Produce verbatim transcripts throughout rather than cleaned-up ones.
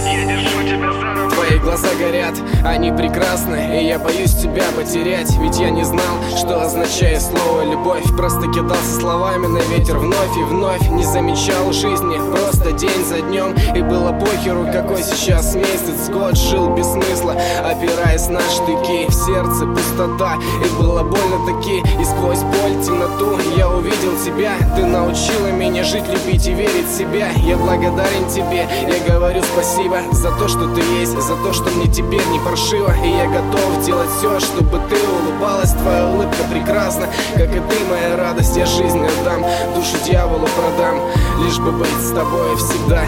Я держу тебя за руку. Твои глаза горят, они прекрасны, и я боюсь тебя потерять. Ведь я не знал, что означает слово любовь. Просто кидался словами на ветер вновь и вновь. Не замечал жизни, просто день за днем. И было похеру, какой сейчас месяц, год. Жил без смысла, опираясь на штыки. В сердце пустота, и было больно таки. И сквозь боль, темноту я увидел тебя. Ты научила меня жить, любить и верить в себя. Я благодарен тебе, я говорю спасибо за то, что ты есть, за то, что мне теперь не паршиво. И я готов делать все, чтобы ты улыбалась. Твоя улыбка прекрасна, как и ты, моя радость. Я жизнь отдам, душу дьяволу продам, лишь бы быть с тобой всегда.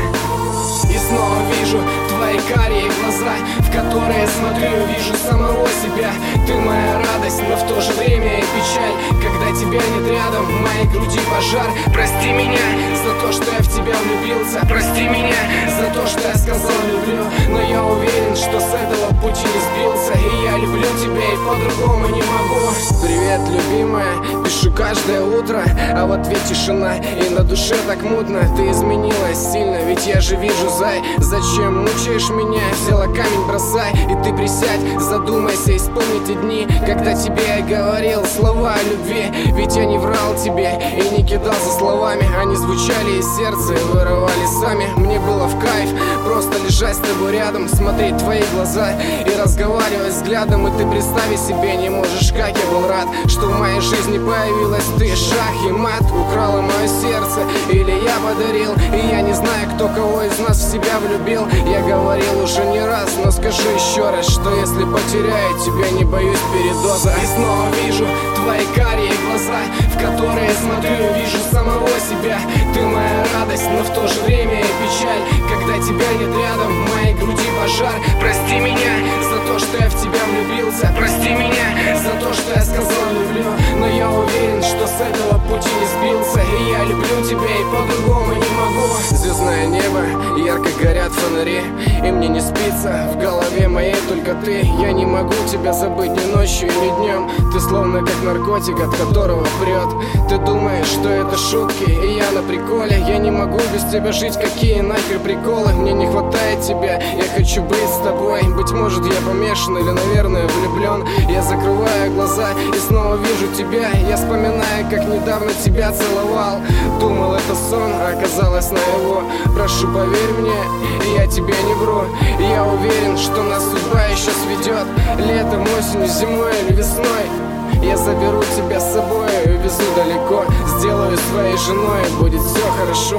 И снова вижу твои карие глаза, в которые смотрю, вижу самого себя. Ты моя радость, но в то же время и печаль. Когда тебя нет рядом, в моей груди пожар. Прости меня за то, что я в тебя влюбился. Прости меня за то, что я сказал люблю. Но я уверен, что с этого пути не сбился. И я люблю тебя, и по-другому не могу. Привет, любимая, пишу каждое утро, а в ответ тишина. И на душе так мутно, ты изменилась сильно. Ведь я же вижу, зай, зачем мучаешь меня? Взяла камень, бросай, и ты присядь. Задумайся, исполни те дни, когда тебе я говорил слова о любви. Ведь я не врал тебе и не кидался словами. Они звучали из сердца и вырывали сами. Мне было в кайф просто лежать с тобой рядом, смотреть твои глаза и разговаривать взглядом. И ты представить себе не можешь, как я был рад, что в моей жизни появилась ты. Шах и мат, украла мое сердце, или я подарил. И я не знаю, кто кого из нас в себя влюбил. Я говорил уже не раз, но скажу еще раз, что если потеряю тебя, не боюсь передоза. И снова вижу твои карие глаза, в которые смотрю, вижу самого себя. Ты моя радость, но в то же время и печаль. Когда тебя нет рядом, в моей груди пожар. Прости меня за то, что я в тебя влюбился. Прости меня за то, что я сказал люблю. Но я уверен, что с этого пути не сбился. И я люблю тебя, и по-другому не могу. Звездное небо, ярко горят фонари, и мне не спится, в голове моей только ты. Я не могу тебя забыть ни ночью, ни днем. Ты словно как наркотик, от которого прет. Ты думаешь, что это шутки, и я на приколе. Я не могу без тебя жить, какие нахер приколы. Мне не хватает тебя, я хочу быть с тобой. Быть может, я помешан или, наверное, влюблен. Я закрываю глаза и снова вижу тебя. Я вспоминаю, как недавно тебя целовал. Думал, это сон, а оказалось наяву. Прошу, поверь мне, я тебе не вру. Я уверен, что нас судьба еще сведет. Летом, осенью, зимой или весной. Я заберу тебя с собой и увезу далеко. Сделаю своей женой, будет все хорошо.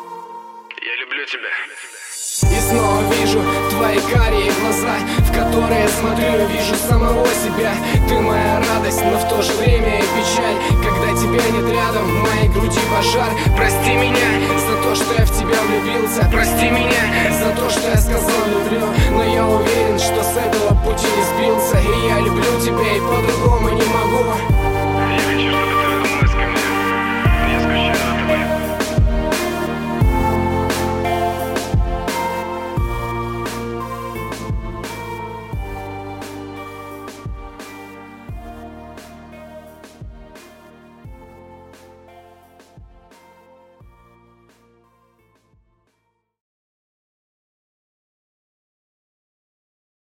Я люблю тебя. И снова вижу твои карие глаза, в которые смотрю, вижу самого себя. Ты моя радость, но в то же время и печаль. Когда тебя нет рядом, в моей груди пожар. Прости меня за то, что я в тебя влюбился. Прости меня за то, что я сказал люблю. Но я уверен, что с этого пути не сбился. И я люблю тебя, и по-другому не могу.